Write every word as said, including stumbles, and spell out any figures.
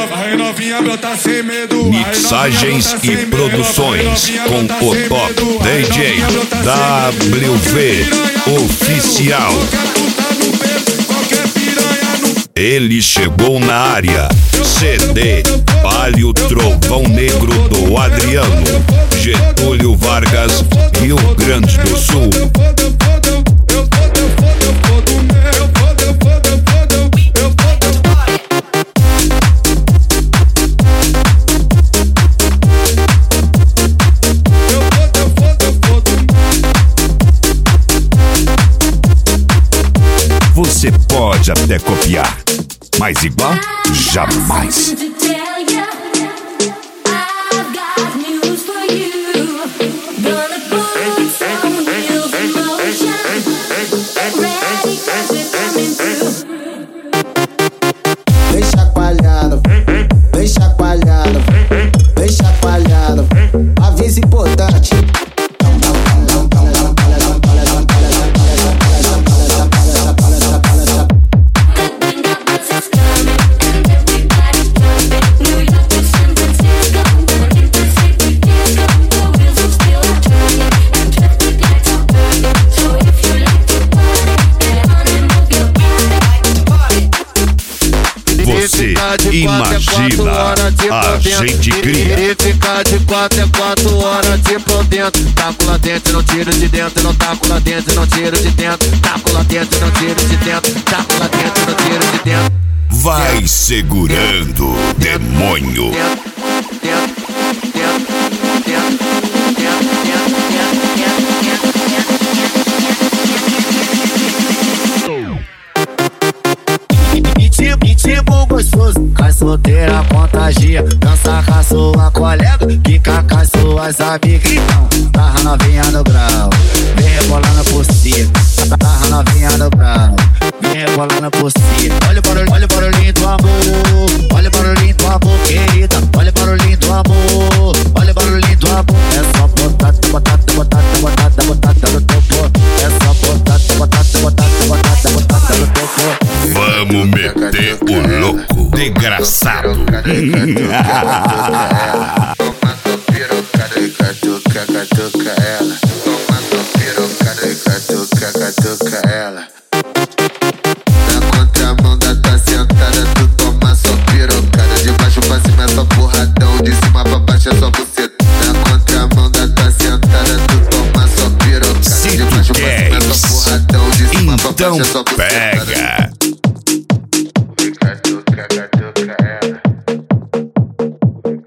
Vai novinha, brota sem medo. Mixagens e produções com o top D J W V Oficial. Ele chegou na área. C D Palio Trovão Negro do Adriano, Getúlio Vargas, Rio Grande do Sul. Você pode até copiar, mas igual, jamais. Vem chacoalhando, vem chacoalhando, vem chacoalhando. Aviso importante. Você imagina, a gente cria. E ficar de quatro é quatro horas de por dentro. Taco lá dentro, não tiro de dentro. Não taco lá dentro, não tiro de dentro. Taco lá dentro, não tiro de dentro. Taco lá dentro, não tiro de dentro. Vai segurando, demônio. Tipo gostoso, cai solteira, contagia. Dança com a sua colega, fica com as suas amigas. Então, tarra novinha no grau, vem rebolando por cima. Tarra novinha no grau, vem rebolando por cima. Olha o barulho, olha o barulhinho do amor. Olha o barulhinho do amor, querida. Olha o barulhinho do amor. Olha o barulhinho do amor. É só botata, botata, botata, botata, botata no topo. É só botata, botata, botata, botata, botata no topo. Vamos meter o louco desgraçado. Toma tua pirocada e catuca, catuca ela. Toma tua pirocada e catuca, catuca ela. Na contramão da tua sentada, tu toma só pirocada. De baixo pra cima é só porradão, de cima pra baixo é só buceta. Na contramão da tua sentada, tu toma só pirocada. De baixo pra cima é só porradão, de cima pra baixo é só buceta.